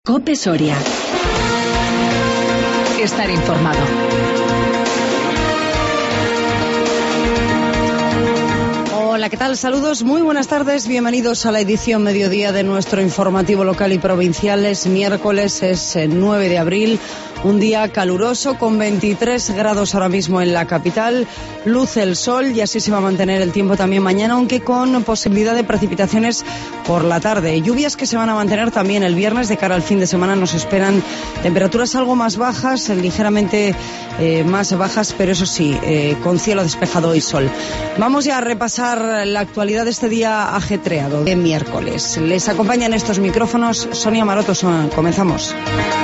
COPE Soria. Estar informado. Hola, ¿qué tal? Saludos, muy buenas tardes, bienvenidos a la edición mediodía de nuestro informativo local y provincial. Es miércoles, es 9 de abril, un día caluroso con 23 grados ahora mismo en la capital, luce el sol y así se va a mantener el tiempo también mañana, aunque con posibilidad de precipitaciones por la tarde. Lluvias que se van a mantener también el viernes. De cara al fin de semana nos esperan temperaturas algo más bajas, ligeramente más bajas, pero eso sí, con cielo despejado y sol. Vamos ya a repasar la actualidad de este día ajetreado de miércoles. Les acompañan estos micrófonos Sonia Maroto. Comenzamos.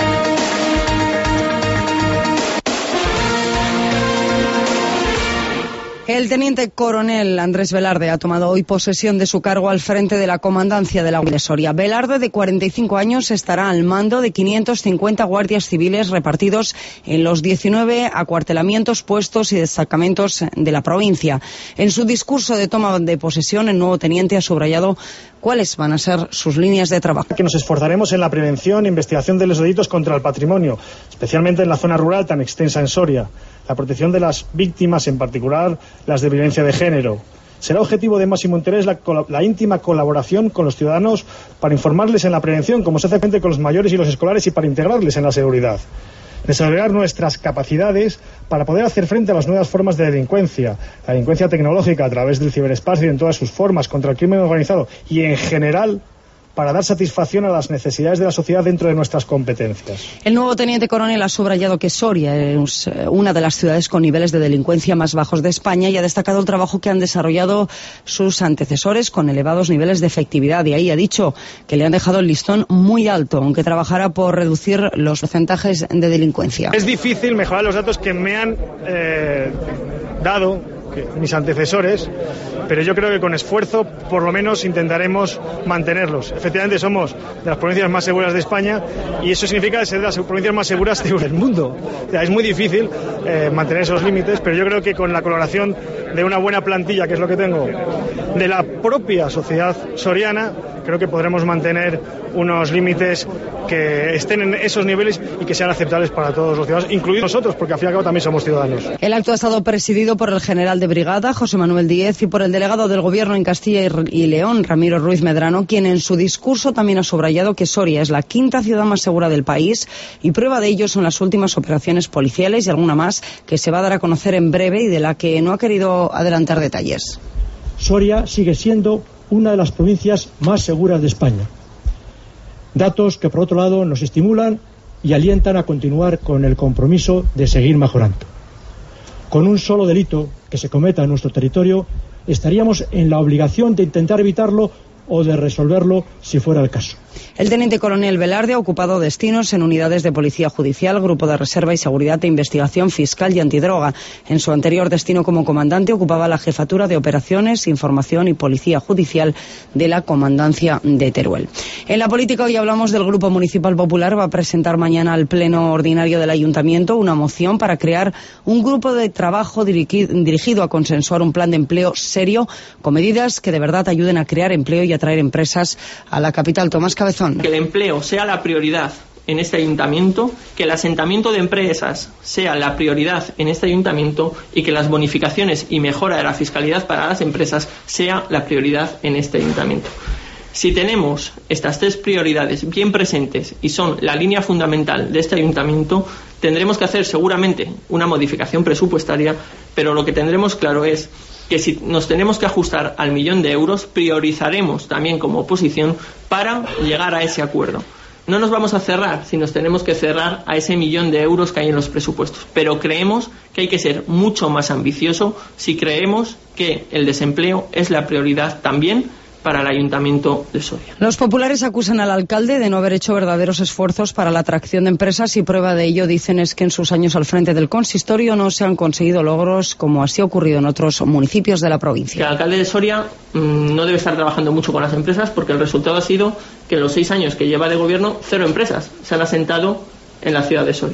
El teniente coronel Andrés Velarde ha tomado hoy posesión de su cargo al frente de la comandancia de la Guardia de Soria. Velarde, de 45 años, estará al mando de 550 guardias civiles repartidos en los 19 acuartelamientos, puestos y destacamentos de la provincia. En su discurso de toma de posesión, el nuevo teniente ha subrayado cuáles van a ser sus líneas de trabajo. Que nos esforzaremos en la prevención e investigación de los delitos contra el patrimonio, especialmente en la zona rural tan extensa en Soria. La protección de las víctimas, en particular las de violencia de género. Será objetivo de máximo interés la íntima colaboración con los ciudadanos para informarles en la prevención, como se hace frente con los mayores y los escolares, y para integrarles en la seguridad. Desarrollar nuestras capacidades para poder hacer frente a las nuevas formas de delincuencia, la delincuencia tecnológica a través del ciberespacio en todas sus formas, contra el crimen organizado y en general, para dar satisfacción a las necesidades de la sociedad dentro de nuestras competencias. El nuevo teniente coronel ha subrayado que Soria es una de las ciudades con niveles de delincuencia más bajos de España y ha destacado el trabajo que han desarrollado sus antecesores con elevados niveles de efectividad, y ahí ha dicho que le han dejado el listón muy alto, aunque trabajará por reducir los porcentajes de delincuencia. Es difícil mejorar los datos que me han dado mis antecesores, pero yo creo que con esfuerzo por lo menos intentaremos mantenerlos. Efectivamente somos de las provincias más seguras de España y eso significa ser de las provincias más seguras del mundo. O sea, es muy difícil mantener esos límites, pero yo creo que con la colaboración de una buena plantilla, que es lo que tengo, de la propia sociedad soriana, creo que podremos mantener unos límites que estén en esos niveles y que sean aceptables para todos los ciudadanos, incluidos nosotros, porque al fin y al cabo también somos ciudadanos. El acto ha estado presidido por el general de brigada, José Manuel Díez, y por el delegado del Gobierno en Castilla y León, Ramiro Ruiz Medrano, quien en su discurso también ha subrayado que Soria es la quinta ciudad más segura del país, y prueba de ello son las últimas operaciones policiales y alguna más que se va a dar a conocer en breve y de la que no ha querido adelantar detalles. Soria sigue siendo una de las provincias más seguras de España. Datos que, por otro lado, nos estimulan y alientan a continuar con el compromiso de seguir mejorando. Con un solo delito que se cometa en nuestro territorio, estaríamos en la obligación de intentar evitarlo o de resolverlo si fuera el caso. El teniente coronel Velarde ha ocupado destinos en unidades de Policía Judicial, Grupo de Reserva y Seguridad de Investigación Fiscal y Antidroga. En su anterior destino como comandante ocupaba la Jefatura de Operaciones, Información y Policía Judicial de la Comandancia de Teruel. En la política hoy hablamos del Grupo Municipal Popular. Va a presentar mañana al Pleno Ordinario del Ayuntamiento una moción para crear un grupo de trabajo dirigido a consensuar un plan de empleo serio con medidas que de verdad ayuden a crear empleo y atraer empresas a la capital. Tomás Cabezón. Que el empleo sea la prioridad en este ayuntamiento, que el asentamiento de empresas sea la prioridad en este ayuntamiento y que las bonificaciones y mejora de la fiscalidad para las empresas sea la prioridad en este ayuntamiento. Si tenemos estas tres prioridades bien presentes y son la línea fundamental de este ayuntamiento, tendremos que hacer seguramente una modificación presupuestaria, pero lo que tendremos claro es que si nos tenemos que ajustar al 1.000.000 de euros, priorizaremos también como oposición para llegar a ese acuerdo. No nos vamos a cerrar si nos tenemos que cerrar a ese 1.000.000 de euros que hay en los presupuestos, pero creemos que hay que ser mucho más ambicioso si creemos que el desempleo es la prioridad también para el Ayuntamiento de Soria. Los populares acusan al alcalde de no haber hecho verdaderos esfuerzos para la atracción de empresas y prueba de ello, dicen, es que en sus años al frente del consistorio no se han conseguido logros como así ha ocurrido en otros municipios de la provincia. El alcalde de Soria no debe estar trabajando mucho con las empresas porque el resultado ha sido que en los 6 años que lleva de gobierno 0 empresas se han asentado en la ciudad de Soria.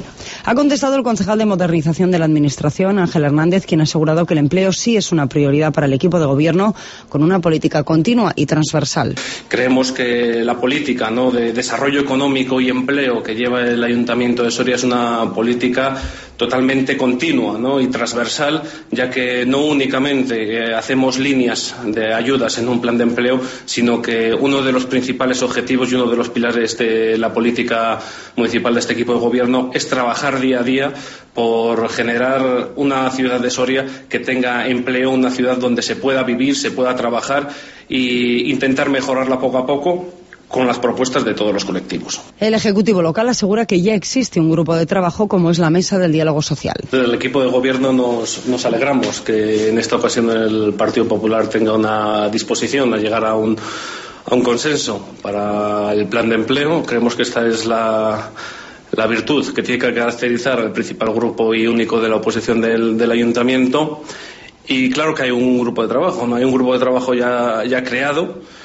Ha contestado el concejal de Modernización de la Administración, Ángel Hernández, quien ha asegurado que el empleo sí es una prioridad para el equipo de gobierno, con una política continua y transversal. Creemos que la política, ¿no?, de desarrollo económico y empleo que lleva el Ayuntamiento de Soria es una política totalmente continua, ¿no?, y transversal, ya que no únicamente hacemos líneas de ayudas en un plan de empleo, sino que uno de los principales objetivos y uno de los pilares de la política municipal de este equipo de gobierno es trabajar día a día por generar una ciudad de Soria que tenga empleo, una ciudad donde se pueda vivir, se pueda trabajar e intentar mejorarla poco a poco, con las propuestas de todos los colectivos. El Ejecutivo local asegura que ya existe un grupo de trabajo como es la Mesa del Diálogo Social. Desde el equipo de gobierno nos alegramos que en esta ocasión el Partido Popular tenga una disposición a llegar a un consenso para el plan de empleo. Creemos que esta es la virtud que tiene que caracterizar al principal grupo y único de la oposición del Ayuntamiento. Y claro que hay un grupo de trabajo, ¿no? Hay un grupo de trabajo ya creado,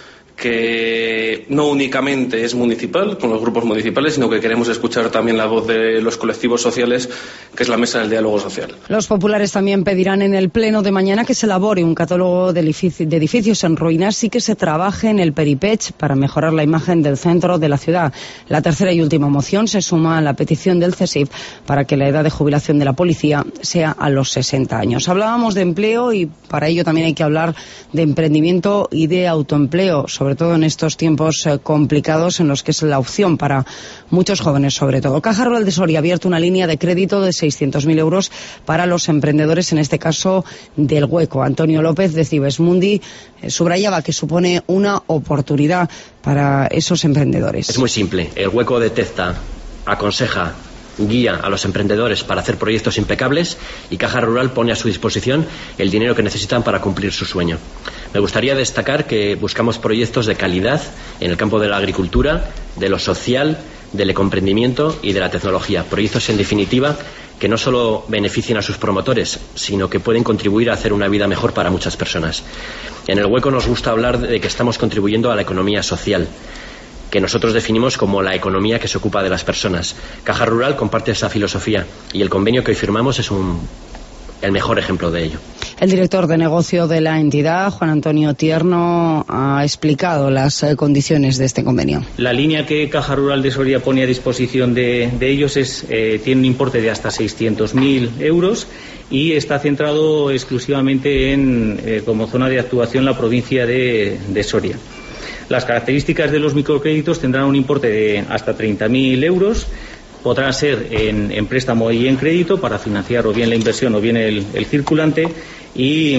que no únicamente es municipal, con los grupos municipales, sino que queremos escuchar también la voz de los colectivos sociales, que es la Mesa del Diálogo Social. Los populares también pedirán en el pleno de mañana que se elabore un catálogo de edificios en ruinas y que se trabaje en el Peripech para mejorar la imagen del centro de la ciudad. La tercera y última moción se suma a la petición del CESIF para que la edad de jubilación de la policía sea a los 60 años. Hablábamos de empleo y para ello también hay que hablar de emprendimiento y de autoempleo, sobre todo en estos tiempos complicados en los que es la opción para muchos jóvenes sobre todo. Caja Rural de Soria ha abierto una línea de crédito de 600.000 euros para los emprendedores, en este caso del Hueco. Antonio López de Cibesmundi subrayaba que supone una oportunidad para esos emprendedores. Es muy simple. El Hueco detecta, aconseja, guía a los emprendedores para hacer proyectos impecables y Caja Rural pone a su disposición el dinero que necesitan para cumplir su sueño. Me gustaría destacar que buscamos proyectos de calidad en el campo de la agricultura, de lo social, del ecoemprendimiento y de la tecnología. Proyectos, en definitiva, que no solo beneficien a sus promotores, sino que pueden contribuir a hacer una vida mejor para muchas personas. En el Hueco nos gusta hablar de que estamos contribuyendo a la economía social, que nosotros definimos como la economía que se ocupa de las personas. Caja Rural comparte esa filosofía y el convenio que hoy firmamos es el mejor ejemplo de ello. El director de negocio de la entidad, Juan Antonio Tierno, ha explicado las condiciones de este convenio. La línea que Caja Rural de Soria pone a disposición de ellos tiene un importe de hasta 600.000 euros y está centrado exclusivamente en, como zona de actuación, la provincia de Soria. Las características de los microcréditos tendrán un importe de hasta 30.000 euros. Podrán ser en préstamo y en crédito para financiar o bien la inversión o bien el circulante y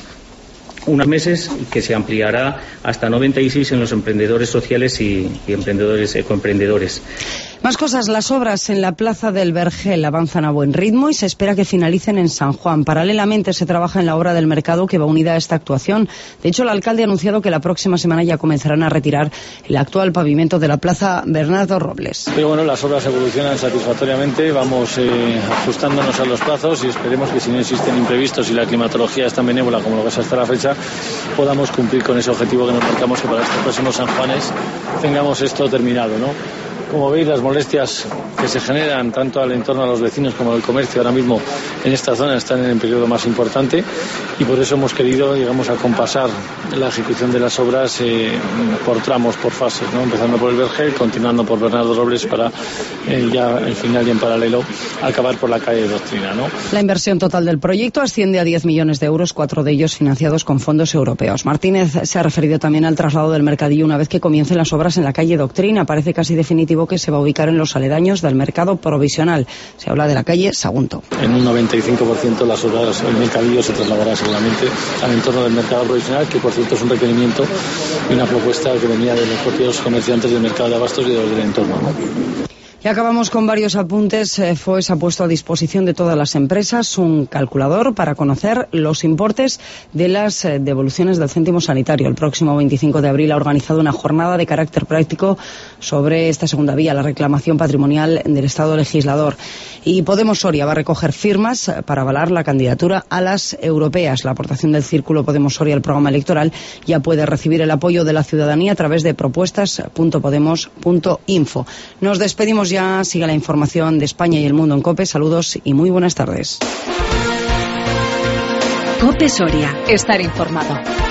unos meses que se ampliará hasta 96 en los emprendedores sociales y emprendedores ecoemprendedores. Más cosas, las obras en la Plaza del Vergel avanzan a buen ritmo y se espera que finalicen en San Juan. Paralelamente se trabaja en la obra del mercado que va unida a esta actuación. De hecho, el alcalde ha anunciado que la próxima semana ya comenzarán a retirar el actual pavimento de la Plaza Bernardo Robles. Pero bueno, las obras evolucionan satisfactoriamente, vamos ajustándonos a los plazos y esperemos que si no existen imprevistos y la climatología es tan benévola como lo que es hasta la fecha, podamos cumplir con ese objetivo que nos marcamos, que para este próximo San Juanes tengamos esto terminado, ¿no? Como veis, las molestias que se generan tanto al entorno de los vecinos como del comercio ahora mismo en esta zona están en el periodo más importante y por eso hemos querido, digamos, acompasar la ejecución de las obras por tramos, por fases, ¿no? Empezando por el Vergel, continuando por Bernardo Robles para ya al final y en paralelo acabar por la calle de Doctrina, ¿no? La inversión total del proyecto asciende a 10 millones de euros, 4 de ellos financiados con fondos europeos. Martínez se ha referido también al traslado del mercadillo una vez que comiencen las obras en la calle Doctrina. Parece casi definitivo que se va a ubicar en los aledaños del mercado provisional. Se habla de la calle Sagunto. En un 95% las obras, el mercadillo se trasladará seguramente al entorno del mercado provisional, que por cierto es un requerimiento y una propuesta que venía de los propios comerciantes del mercado de abastos y de los del entorno, ¿no? Y acabamos con varios apuntes. FOES ha puesto a disposición de todas las empresas un calculador para conocer los importes de las devoluciones del céntimo sanitario. El próximo 25 de abril ha organizado una jornada de carácter práctico sobre esta segunda vía, la reclamación patrimonial del Estado legislador. Y Podemos Soria va a recoger firmas para avalar la candidatura a las europeas. La aportación del Círculo Podemos Soria al programa electoral ya puede recibir el apoyo de la ciudadanía a través de propuestas.podemos.info. Nos despedimos Seguimos ya, sigue la información de España y el mundo en COPE. Saludos y muy buenas tardes. COPE Soria. Estar informado.